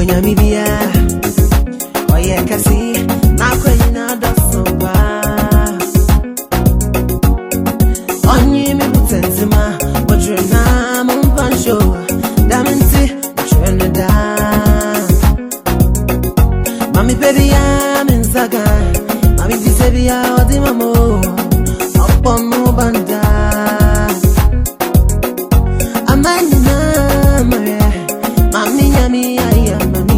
Namibia, oh yeah, kasi na kwenye na dosoba. Onye mi butenzima, wajwe na mumbansho, daminti wajwe da. Mami baby ya minzaga, mami disebi ya odi mamo, opomu banda. Amani na mare, mami nyami ya ya mami.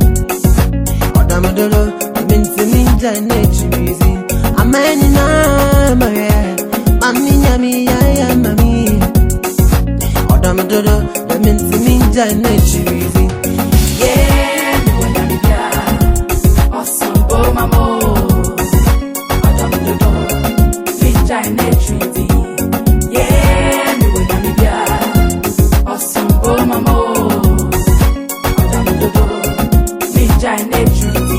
Odamadolo, minti minja nechibizi. Amani na mare, mami nyami ya ya mami. Odamadolo, minti minja nechibizi. Yeah, we want Namibia, awesome, oh mamo. Odamadolo, minja nechibizi. Yeah, we want Namibia, awesome, oh mamo. Odamadolo, minja nechibizi.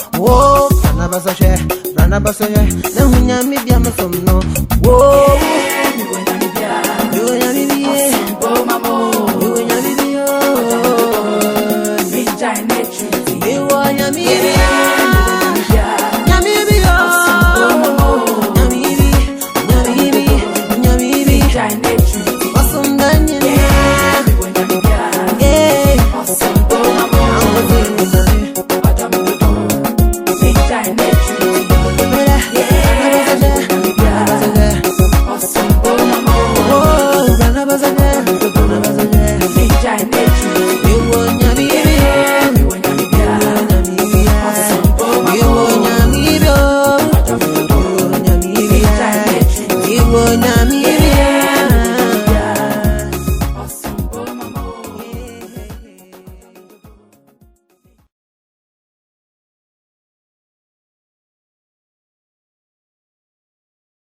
Rana basoshe, na hunya mi bia masom no. Whoa.